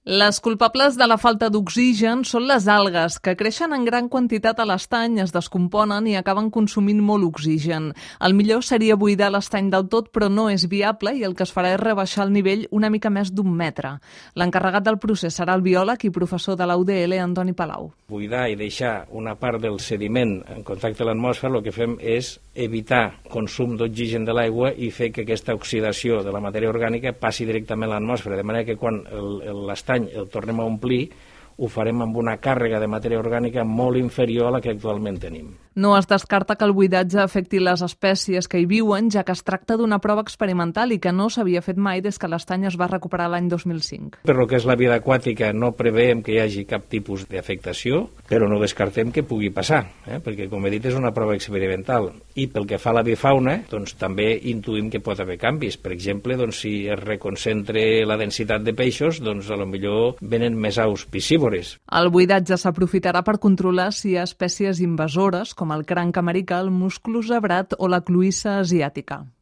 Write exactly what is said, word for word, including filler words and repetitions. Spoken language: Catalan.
Les culpables de la falta d'oxigen són les algues, que creixen en gran quantitat a l'estany, es descomponen i acaben consumint molt oxigen. El millor seria buidar l'estany del tot, però no és viable i el que es farà és rebaixar el nivell una mica més d'un metre. L'encarregat del procés serà el biòleg i professor de la U D L, Antoni Palau. Buidar i deixar una part del sediment en contacte amb l'atmosfera, el que fem és evitar consum d'oxigen de l'aigua i fer que aquesta oxidació de la matèria orgànica passi directament a l'atmosfera, de manera que quan l'estany el tornem a omplir, ho farem amb una càrrega de matèria orgànica molt inferior a la que actualment tenim. No es descarta que el buidatge afecti les espècies que hi viuen, ja que es tracta d'una prova experimental i que no s'havia fet mai des que l'estany es va recuperar l'any dos mil cinc. Per lo que és la vida aquàtica no preveiem que hi hagi cap tipus d'afectació, però no descartem que pugui passar, eh? perquè, com he dit, és una prova experimental. I pel que fa a la bifauna, doncs, també intuïm que pot haver canvis. Per exemple, doncs, si es reconcentra la densitat de peixos, doncs, a lo millor venen més aus piscívores. El buidatge s'aprofitarà per controlar si hi ha espècies invasores, com el cranc americà, el musclo zebrat o la cloïssa asiàtica.